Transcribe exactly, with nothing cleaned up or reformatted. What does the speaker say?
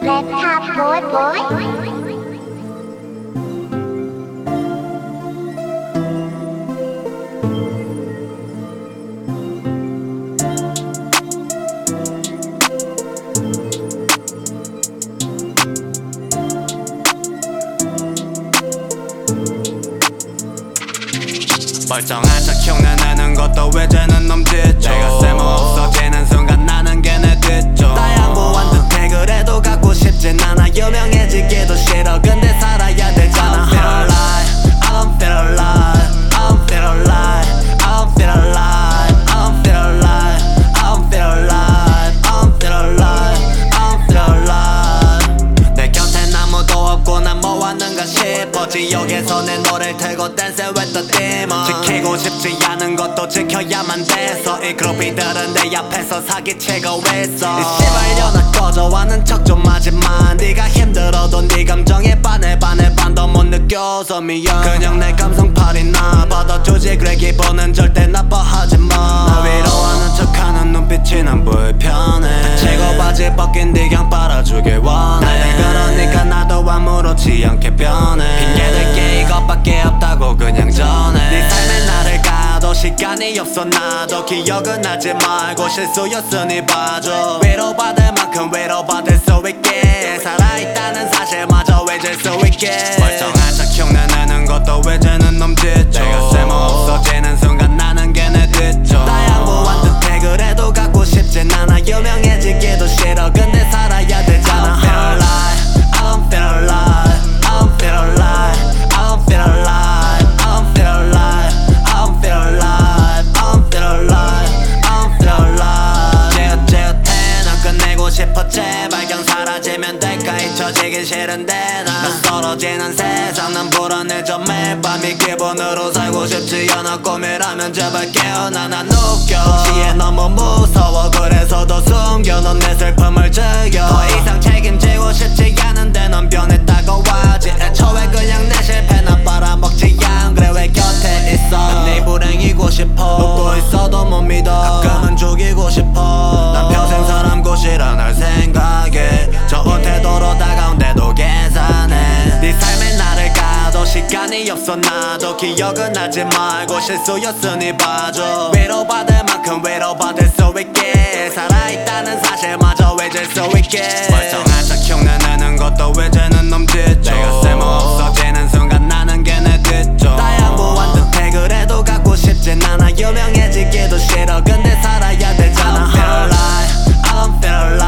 Laptop boy boy. 멀쩡한 척 흉내내는 것도 외제는 놈짓죠. 내가 쓸모없어지는 순간 나는 걔네 듣죠. 다양무한 듯해 그래도 갖고 싶진 않아. 유명해지기도 싫어 근데 살아야 되잖아. I don't feel alive, I don't feel alive, I don't feel alive, I don't feel alive, I don't feel alive, I don't feel alive, I don't feel alive. 내 곁엔 아무도 없고 난 뭐하는가 싶어. 지옥에서 내 노래를 틀고 댄스 with the demon. 지키고 싶지 않은 것도 지켜야만 돼서 이 그룹이들은 내 앞에서 사기치고 있어. 이 씨발려나 꺼져 하는 척 좀 하지만 네가 힘들어도 네 감정에 반해 반해 반도 못 느껴서 미안. 그냥 내 감성팔이나 받아주지 그래 기분은 절대 나빠하지마. 나 위로하는 척하는 눈빛이 난 불편해. 최고 바지 벗긴 네 gang 빨아주길 원해. 그러니까 나도 아무렇지 않게 변해. 핑계댈 게 이것밖에 없다고 그냥 전해. 네 삶에 나를 가도 시간이 없어 나도 기억은 하지 말고 실수였으니 봐줘. 위로받을 만큼 위로받을 수 있게 살아있다는 사실마저 잊을 수 있게. 멀쩡한 척 흉내내는 것도 외제는 놈짓죠. 내가 쓸모없어지는 순간 나는 걔네 듣죠. 다양무한 듯해 그래도 갖고 싶진 않아. 유명해지기도 싫어 근데 살아야 되잖아. I don't feel alive, I don't feel alive, I don't feel alive, I don't feel alive, I don't feel alive, I don't feel alive, I don't feel alive. 찌긋찌긋해 난 끝내고 싶어 제발 그냥 사라지면 될까. 잊혀지기 싫은데 난 낯설어지는 세상 난 불안해져 매일 밤 이 기분으로 살고 싶지 않아. 꿈이라면 제발 깨어나 난 웃겨. 시에 너무 무서워 그래서 더 숨겨. 넌 내 슬픔을 즐겨. 더 이상 책임지고 싶지 않은데 넌 변했다고 하지. 애초에 그냥 내 실패 난 빨아먹지 않 그래 왜 곁에 있어. 난 네 불행이고 싶어. 웃고 있어도 못 믿어. 가끔은 죽이고 싶어. 난 평생 사람 곳이라 날 생각해. 좋은 태도로 다가온데도 계산해. 네 삶에 나를 가도 시간이 없어 나도 기억은 하지 말고 실수였으니 봐줘. 위로받을 만큼 위로받을 수 있게 살아있다는 사실마저 잊을 수 있게. 멀쩡한 척 흉내내는 것도 외제는 놈짓죠. 내가 쓸모없어지는 순간 나는 걔네 듣죠. 다양무한 듯해 그래도 갖고 싶진 않아. 유명해지기도 싫어 근데 살아야 되잖아. I don't feel alive, I don't feel alive.